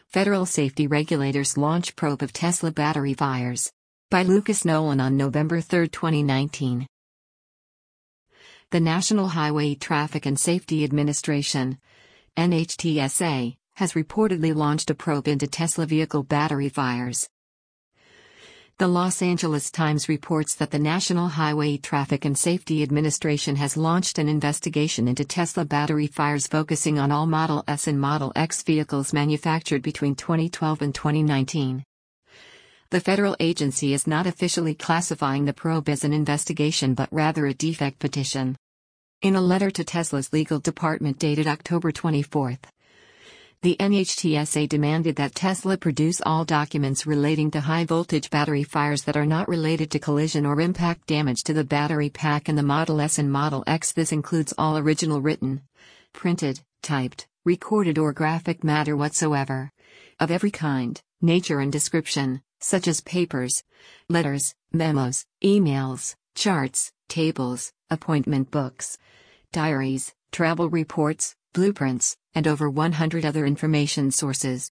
Federal safety regulators launch probe of Tesla battery fires. By Lucas Nolan on November 3, 2019. The National Highway Traffic and Safety Administration, NHTSA, has reportedly launched a probe into Tesla vehicle battery fires. The Los Angeles Times reports that the National Highway Traffic and Safety Administration has launched an investigation into Tesla battery fires focusing on all Model S and Model X vehicles manufactured between 2012 and 2019. The federal agency is not officially classifying the probe as an investigation but rather a defect petition. In a letter to Tesla's legal department dated October 24, the NHTSA demanded that Tesla produce all documents relating to high-voltage battery fires that are not related to collision or impact damage to the battery pack in the Model S and Model X. This includes all original written, printed, typed, recorded or graphic matter whatsoever, of every kind, nature and description, such as papers, letters, memos, emails, charts, tables, appointment books, diaries, travel reports, blueprints, and over 100 other information sources.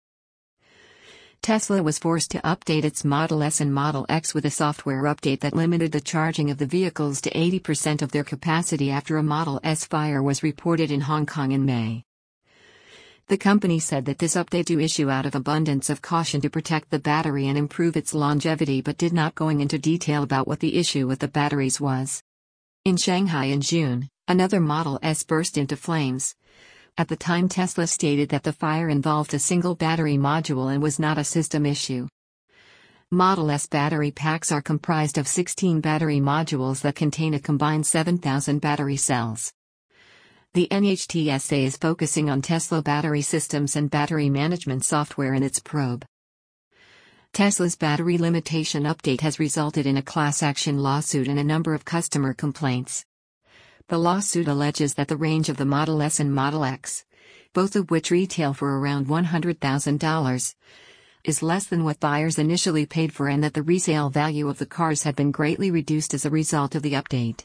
Tesla was forced to update its Model S and Model X with a software update that limited the charging of the vehicles to 80% of their capacity after a Model S fire was reported in Hong Kong in May. The company said that this update to issue out of abundance of caution to protect the battery and improve its longevity, but did not going into detail about what the issue with the batteries was. In Shanghai in June, another Model S burst into flames. At the time, Tesla stated that the fire involved a single battery module and was not a system issue. Model S battery packs are comprised of 16 battery modules that contain a combined 7,000 battery cells. The NHTSA is focusing on Tesla battery systems and battery management software in its probe. Tesla's battery limitation update has resulted in a class action lawsuit and a number of customer complaints. The lawsuit alleges that the range of the Model S and Model X, both of which retail for around $100,000, is less than what buyers initially paid for and that the resale value of the cars had been greatly reduced as a result of the update.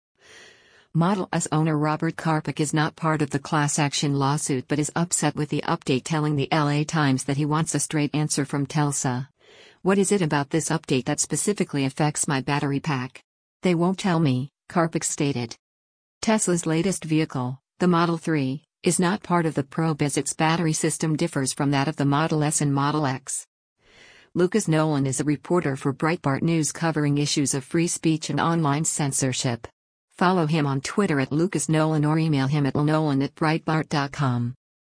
Model S owner Robert Karpik is not part of the class action lawsuit but is upset with the update, telling the LA Times that he wants a straight answer from Tesla. "What is it about this update that specifically affects my battery pack? They won't tell me," Karpik stated. Tesla's latest vehicle, the Model 3, is not part of the probe as its battery system differs from that of the Model S and Model X. Lucas Nolan is a reporter for Breitbart News covering issues of free speech and online censorship. Follow him on Twitter at Lucas Nolan or email him at lnolan@breitbart.com.